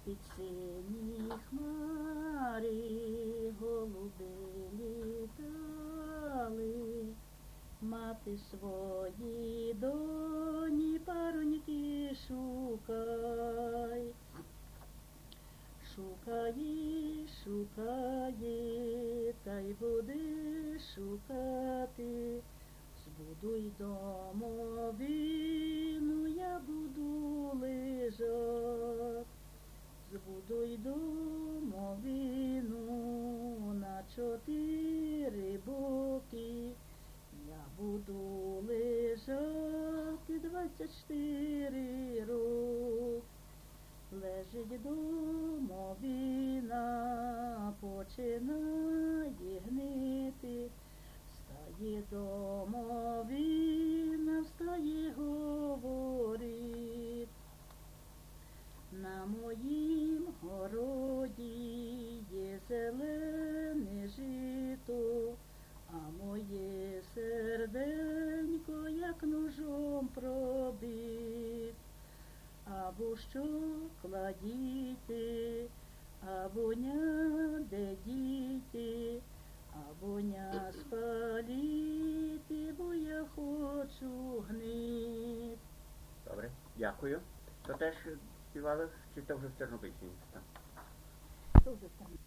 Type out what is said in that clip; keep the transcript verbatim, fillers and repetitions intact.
під сині хмари голуби літали, мати свої доні пароньки шукай. Шукає, шукає, та й буде шукати. Збудуй домовину, я буду лежать. Збудуй домовину на чотири боки. Я буду лежати двадцять чотири роки. Лежить домовина, починає гнити. Встає домовина, встає, говорить. На моїм городі є зелене жито, а моє серденько як ножом пробит. Або що кладіте, або ня де діти, або ня спаліти, бо я хочу гнити. Добре, дякую. То теж співали, чи то вже в Тернопільщині? Що вже там?